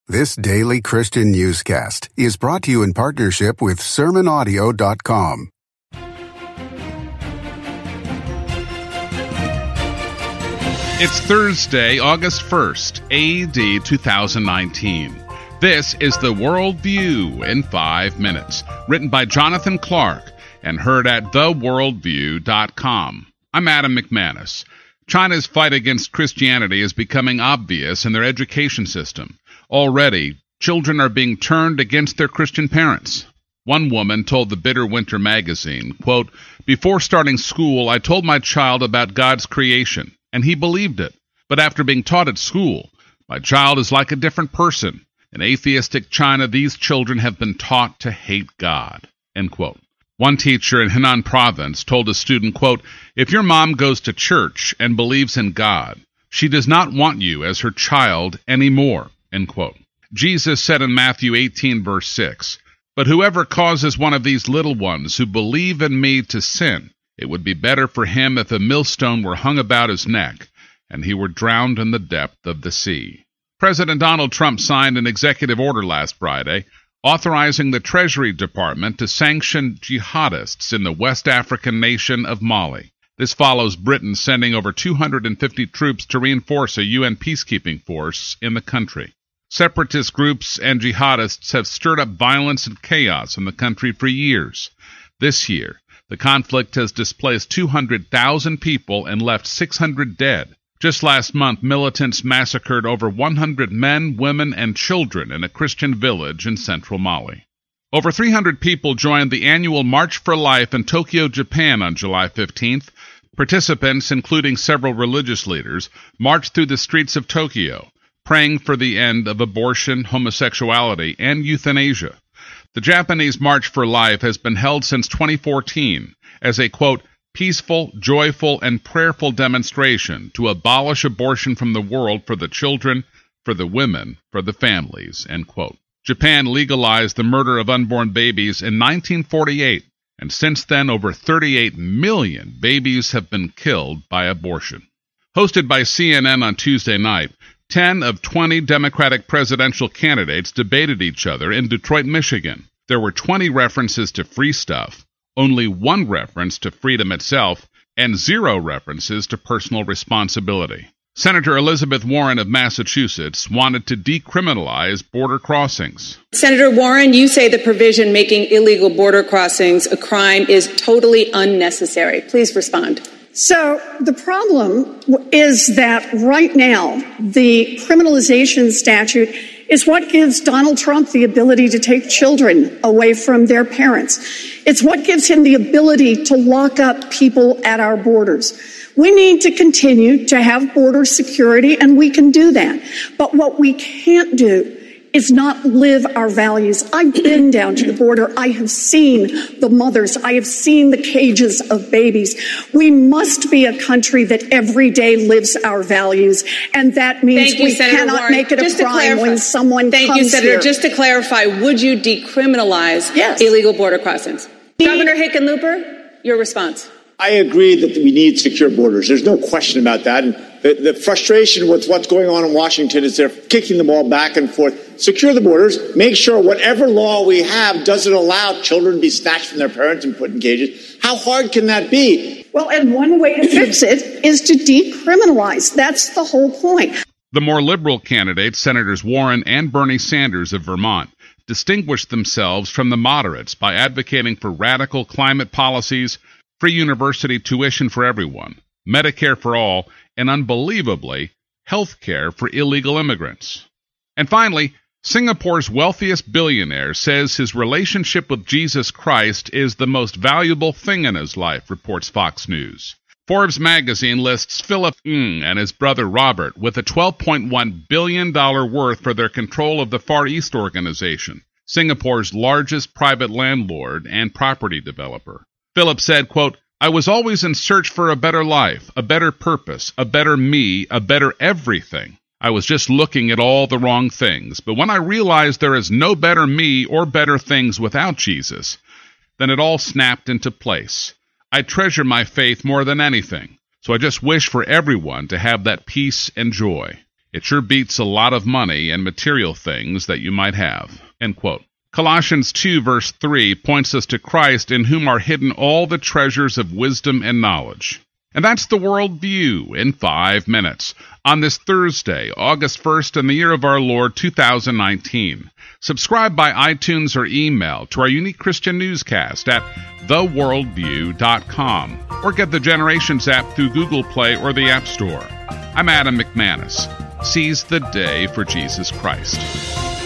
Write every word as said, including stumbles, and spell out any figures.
This daily Christian newscast is brought to you in partnership with sermon audio dot com. It's Thursday, August first, A D two thousand nineteen. This is the World View in five minutes, written by Jonathan Clark and heard at the world view dot com. I'm Adam McManus. China's fight against Christianity is becoming obvious in their education system. Already, children are being turned against their Christian parents. One woman told the Bitter Winter magazine, quote, "Before starting school, I told my child about God's creation, and he believed it. But after being taught at school, my child is like a different person. In atheistic China, these children have been taught to hate God." End quote. One teacher in Henan province told a student, quote, "If your mom goes to church and believes in God, she does not want you as her child anymore." End quote. Jesus said in Matthew eighteen, verse six, "But whoever causes one of these little ones who believe in me to sin, it would be better for him if a millstone were hung about his neck and he were drowned in the depth of the sea." President Donald Trump signed an executive order last Friday authorizing the Treasury Department to sanction jihadists in the West African nation of Mali. This follows Britain sending over two hundred fifty troops to reinforce a U N peacekeeping force in the country. Separatist groups and jihadists have stirred up violence and chaos in the country for years. This year, the conflict has displaced two hundred thousand people and left six hundred dead. Just last month, militants massacred over one hundred men, women, and children in a Christian village in central Mali. Over three hundred people joined the annual March for Life in Tokyo, Japan on July fifteenth. Participants, including several religious leaders, marched through the streets of Tokyo, praying for the end of abortion, homosexuality, and euthanasia. The Japanese March for Life has been held since twenty fourteen as a, quote, peaceful, joyful, and prayerful demonstration to abolish abortion from the world for the children, for the women, for the families, end quote. Japan legalized the murder of unborn babies in nineteen forty-eight, and since then over thirty-eight million babies have been killed by abortion. Hosted by C N N on Tuesday night, ten of twenty Democratic presidential candidates debated each other in Detroit, Michigan. There were twenty references to free stuff, only one reference to freedom itself, and zero references to personal responsibility. Senator Elizabeth Warren of Massachusetts wanted to decriminalize border crossings. Senator Warren, you say the provision making illegal border crossings a crime is totally unnecessary. Please respond. So the problem is that right now, the criminalization statute is what gives Donald Trump the ability to take children away from their parents. It's what gives him the ability to lock up people at our borders. We need to continue to have border security, and we can do that. But what we can't do is not live our values. I've been down to the border. I have seen the mothers. I have seen the cages of babies. We must be a country that every day lives our values, and that means Thank you, we Senator cannot Warren. make it Just a crime when someone Thank comes you, Senator. here. Just to clarify, would you decriminalize yes. illegal border crossings? Governor Hickenlooper, your response. I agree that we need secure borders. There's no question about that. And the, the frustration with what's going on in Washington is they're kicking the ball back and forth. Secure the borders. Make sure whatever law we have doesn't allow children to be snatched from their parents and put in cages. How hard can that be? Well, and one way to fix it is to decriminalize. That's the whole point. The more liberal candidates, Senators Warren and Bernie Sanders of Vermont, distinguished themselves from the moderates by advocating for radical climate policies, free university tuition for everyone, Medicare for all, and unbelievably, health care for illegal immigrants. And finally, Singapore's wealthiest billionaire says his relationship with Jesus Christ is the most valuable thing in his life, reports Fox News. Forbes magazine lists Philip Ng and his brother Robert with a twelve point one billion dollars worth for their control of the Far East Organization, Singapore's largest private landlord and property developer. Philip said, quote, "I was always in search for a better life, a better purpose, a better me, a better everything. I was just looking at all the wrong things. But when I realized there is no better me or better things without Jesus, then it all snapped into place. I treasure my faith more than anything, so I just wish for everyone to have that peace and joy." It sure beats a lot of money and material things that you might have." End quote. Colossians two verse three points us to Christ, in whom are hidden all the treasures of wisdom and knowledge. And that's the World View in five minutes on this Thursday, August first, in the year of our Lord two thousand nineteen. Subscribe by iTunes or email to our unique Christian newscast at the world view dot com or get the Generations app through Google Play or the App Store. I'm Adam McManus. Seize the day for Jesus Christ.